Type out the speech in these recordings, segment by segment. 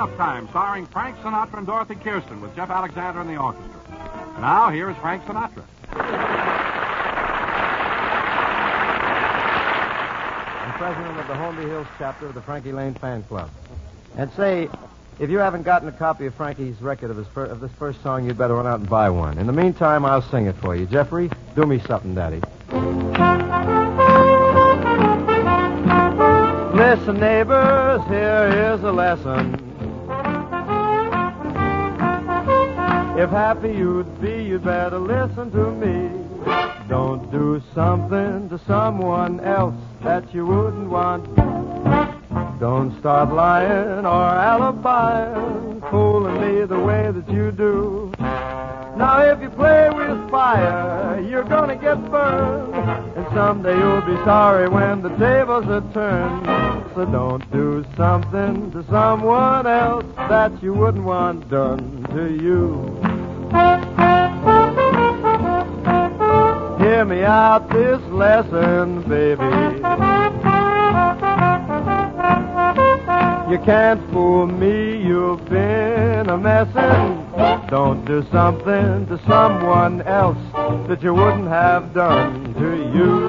Up Time, starring Frank Sinatra and Dorothy Kirsten, with Jeff Alexander in the orchestra. Now, here is Frank Sinatra. I'm president of the Holmby Hills chapter of the Frankie Lane Fan Club. And say, if you haven't gotten a copy of Frankie's record of this first song, you'd better run out and buy one. In the meantime, I'll sing it for you. Jeffrey, do me something, Daddy. Listen, neighbors, here is a lesson. If happy you'd be, you'd better listen to me. Don't do something to someone else that you wouldn't want. Don't start lying or alibiying, fooling me the way that you do. Now, if you play with fire, you're gonna get burned, and someday you'll be sorry when the tables are turned. So don't do something to someone else that you wouldn't want done to you. Hear me out this lesson, baby. You can't fool me, you've been a messin'. Don't do something to someone else that you wouldn't have done to you.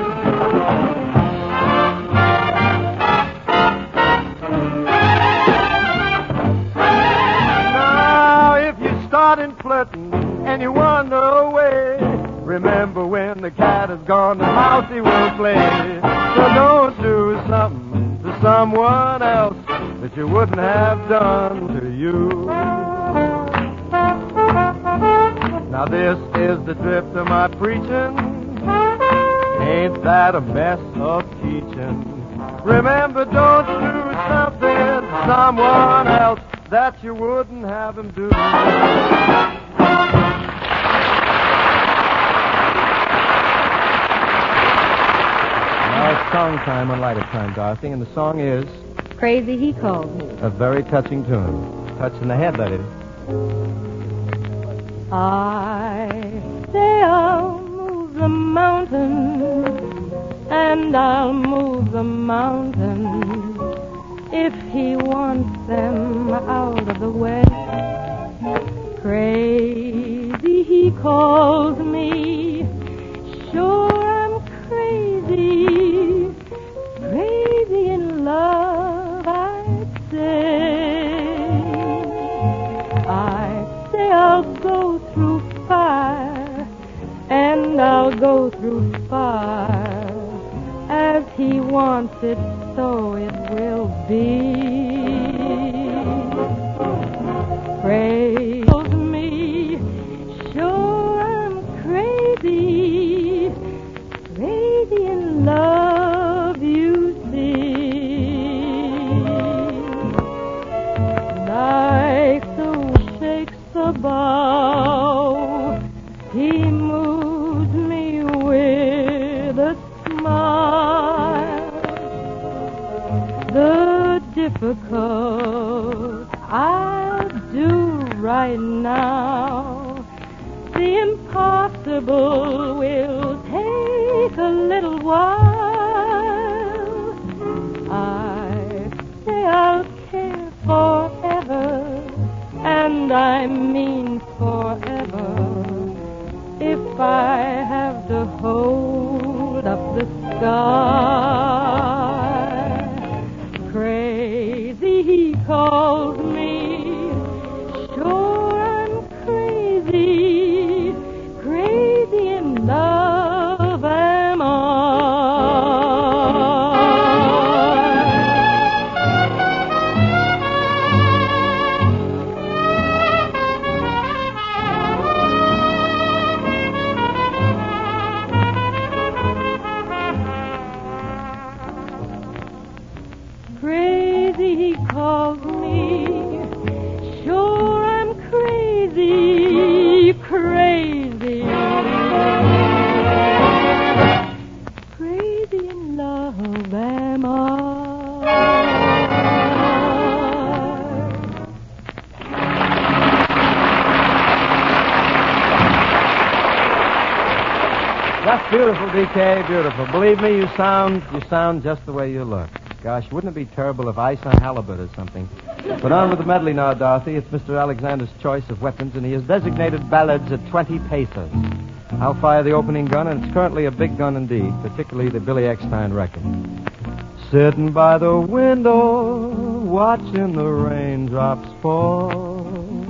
Now, if you started flirting and you wander away, remember when the cat is gone, the mousey will play. So don't do something to someone else that you wouldn't have done to you. Now this is the drift of my preaching. Ain't that a mess of teaching? Remember, don't do something to someone else that you wouldn't have him do. Now it's song time on Lighter Time, Dorothy, and the song is Crazy He Called Me. a very touching tune. Touching the head, that is. I say I'll move the mountain, and I'll move the mountain if he wants them out of the way. Crazy he calls me, sure I'm crazy, crazy in love, I'd say. I'll go through fire, and I'll go through fire. As he wants it, so it will be. Praise me, sure I'm crazy, crazy in love, you see. Like the shakes the bow, he moves me with a smile. The difficult I'll do right now. The impossible will take a little while. I say I'll care forever, and I mean forever, if I have to hold up the sky. Crazy he calls me, sure I'm crazy, crazy in love am I. Crazy he calls me, sure I'm crazy, crazy, crazy in love am I. That's beautiful, DK, beautiful. Believe me, you sound just the way you look. Gosh, wouldn't it be terrible if ice on halibut or something? But on with the medley now, Dorothy. It's Mr. Alexander's choice of weapons, and he has designated ballads at 20 pesos. I'll fire the opening gun, and it's currently a big gun indeed, particularly the Billy Eckstein record. Sitting by the window, watching the raindrops fall,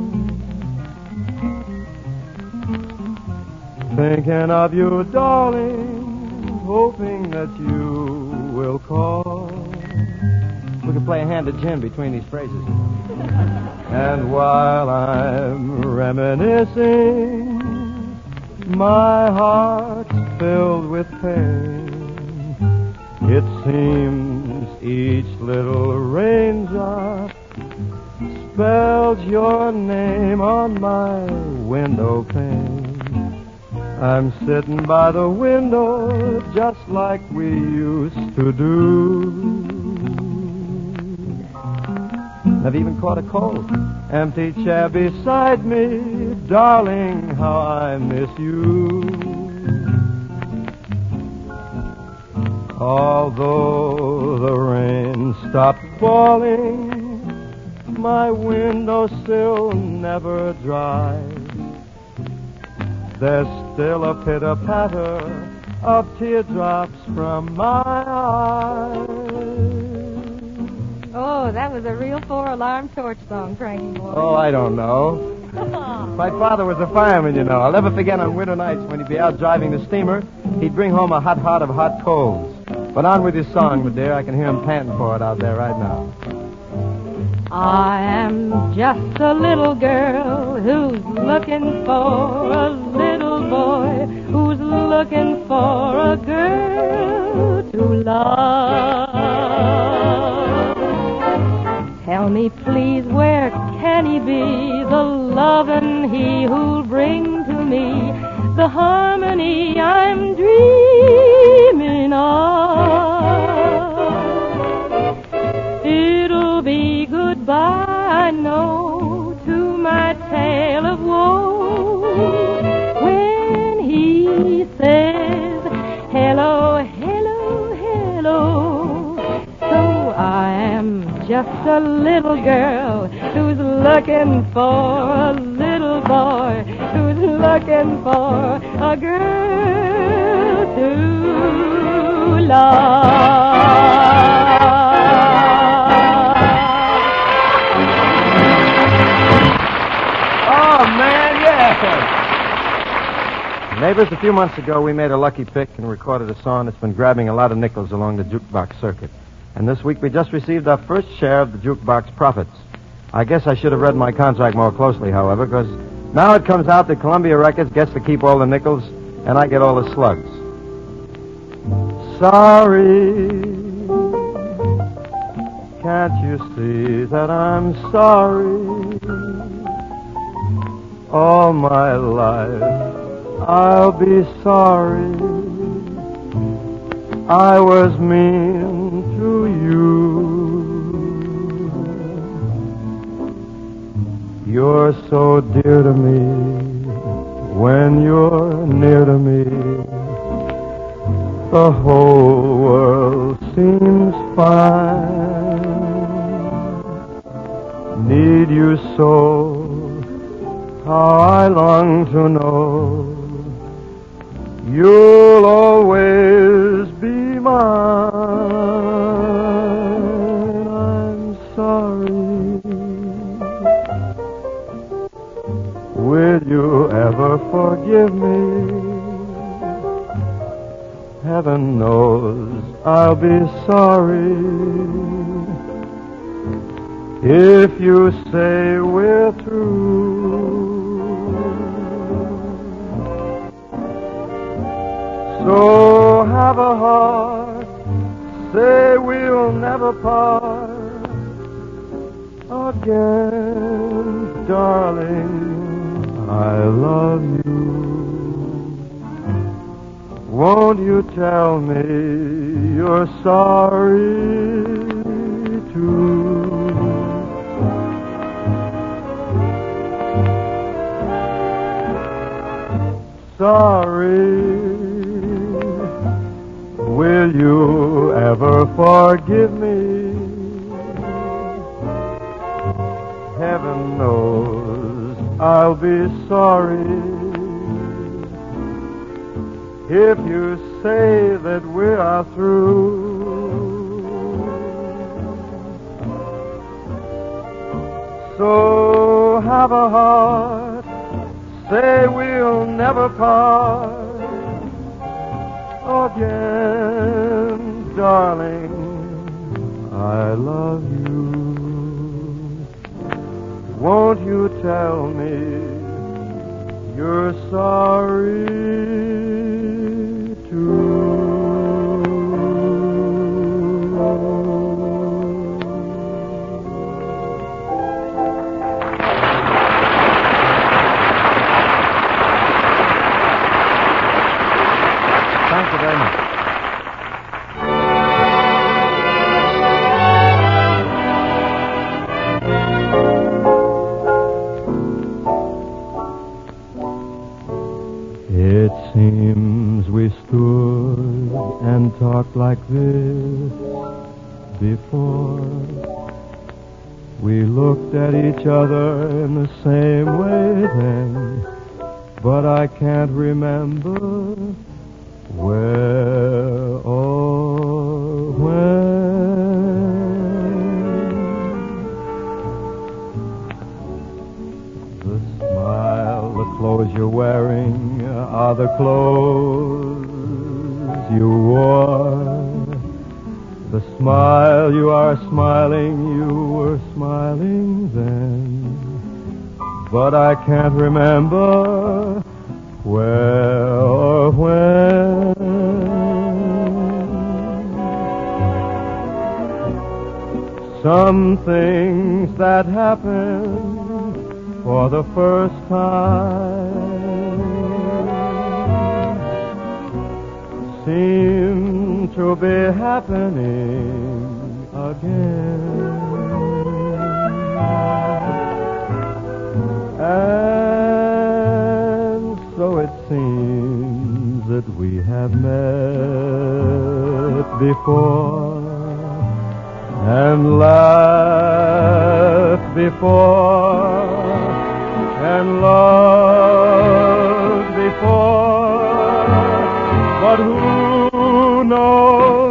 thinking of you, darling, hoping that you will call. We could play a hand of gin between these phrases. And while I'm reminiscing, my heart's filled with pain. It seems each little raindrop spells your name on my window pane. I'm sitting by the window just like we used to do. I've even caught a cold. Empty chair beside me, darling, how I miss you. Although the rain stopped falling, my windowsill never dries. There's still a pitter-patter of teardrops from my eyes. Oh, that was a real four-alarm torch song, Frankie boy. Oh, I don't know. My father was a fireman, you know. I'll never forget on winter nights when he'd be out driving the steamer, he'd bring home a hot heart of hot coals. But on with his song, my dear. I can hear him panting for it out there right now. I am just a little girl who's looking for a little boy who's looking for a girl to love. Tell me, please, where can he be, the lovin' he who'll bring to me the harmony I'm dreaming of? It'll be goodbye, I know, to my tale of woe when he says, hello, hello, hello. So I am just a little girl who's looking for a little boy who's looking for a girl to love. Neighbors, a few months ago, we made a lucky pick and recorded a song that's been grabbing a lot of nickels along the jukebox circuit. And this week, we just received our first share of the jukebox profits. I guess I should have read my contract more closely, however, because now it comes out that Columbia Records gets to keep all the nickels, and I get all the slugs. Sorry, can't you see that I'm sorry? All my life I'll be sorry I was mean to you. You're so dear to me when you're near to me. The whole world seems fine. Need you so, how I long to know you'll always be mine. I'm sorry. Will you ever forgive me? Heaven knows I'll be sorry if you say we're through. So have a heart, say we'll never part again, darling, I love you. Won't you tell me you're sorry too? Sorry. will you ever forgive me? Heaven knows I'll be sorry if you say that we are through. So have a heart, say we'll never part again, darling, I love you. Won't you tell me you're sorry too? Thank you very much. It seems we stood and talked like this before. We looked at each other in the same way then, but I can't remember where or when. The smile, the clothes you're wearing are the clothes you wore. The smile you are smiling, you were smiling then, but I can't remember where or when. Some things that happen for the first time seem to be happening again. And so it seems that we have met before and laughed before and loved before, but who knows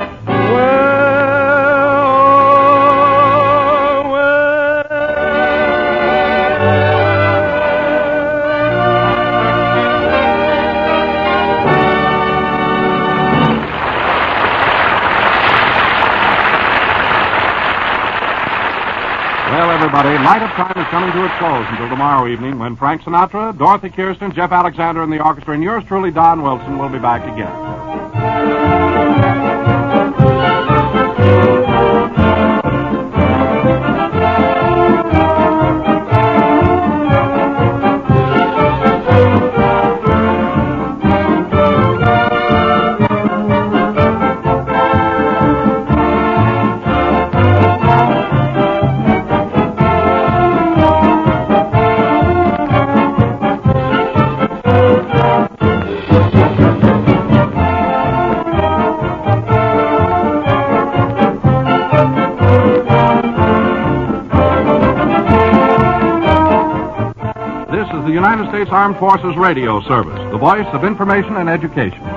everybody, Night of Time is coming to its close until tomorrow evening when Frank Sinatra, Dorothy Kirsten, Jeff Alexander, and the orchestra, and yours truly, Don Wilson, will be back again. United States Armed Forces Radio Service, the voice of information and education.